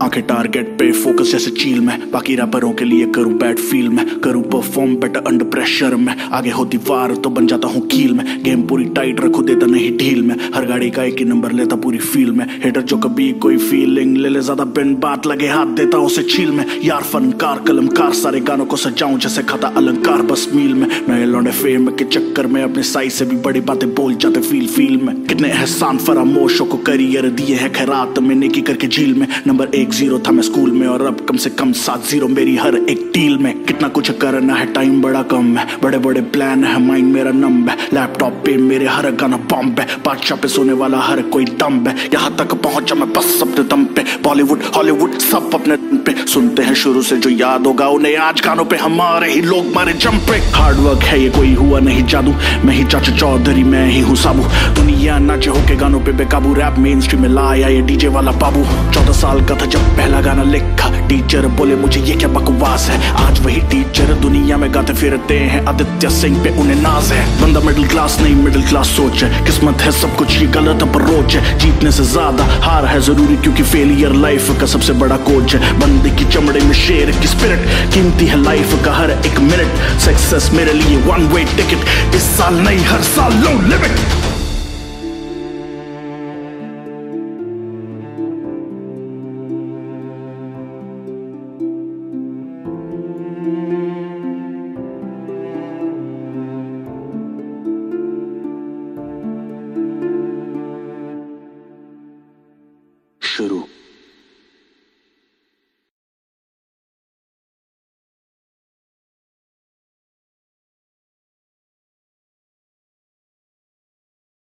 आंखें टारगेट पे फोकस जैसे चील में, बाकी रैपरों के लिए करूं बैड फील में, करूं परफॉर्म बेटर अंडर प्रेशर में, आगे होती वार तो बन जाता हूं कील में, गेम पूरी टाइट रखो देता नहीं ढील में, हर गाड़ी का एक ही नंबर लेता पूरी फील में, हेटर जो कभी कोई फीलिंग ले ले ज्यादा बिन बात लगे हाथ देता उसे छील में, यार फनकार कलमकार सारे गानों को सजाऊं जैसे खाता अलंकार बस मील में, नए लौंडे फेम के चक्कर में अपने साइज से भी बड़ी बातें बोल जाते फील में, कितने एहसान फरामोशों को करियर दिए है खैरात में नेकी करके झील में, नंबर 1-0 था मैं स्कूल में और अब कम से कम 7-0 मेरी हर एक डील में, कितना कुछ करना है टाइम बड़ा कम है, बड़े बड़े प्लान है माइंड मेरा नंब है, लैपटॉप पे मेरे हर गाना बॉम्ब है, बादशाह पे सोने वाला हर कोई दम्ब है, यहाँ तक पहुंचा मैं बस अपने दम पे, बॉलीवुड हॉलीवुड सब अपने दम पे सुनते हैं शुरू से जो याद होगा उन्हें आज गानों पे हमारे ही लोग मारे जंप पे, हार्ड वर्क है ये कोई हुआ नहीं जादू, मैं ही चाचा चौधरी मैं ही हूँ साबू, दुनिया नाचे होके गानों पे बेकाबू, रैप मेन स्ट्रीम में लाया ये डीजे वाला बाबू, 14 साल का था जब पहला गाना लिखा, टीचर बोले मुझे ये क्या बकवास है, आज वही टीचर दुनिया में गाते फिरते हैं, आदित्य सिंह पे उन्हें नाज है, बंदा मिडिल क्लास नहीं मिडिल क्लास सोच है, किस्मत है सब कुछ ये गलत अप्रोच है, जीतने से ज्यादा हार है जरूरी क्योंकि फेलियर लाइफ का सबसे बड़ा कोच है, बंदे की चमड़े में शेर की स्पिरिट, कीमती है लाइफ का हर एक मिनट, सक्सेस मेरे लिए वन वे टिकट, इस साल नहीं हर साल नो लिमिट। शुरू।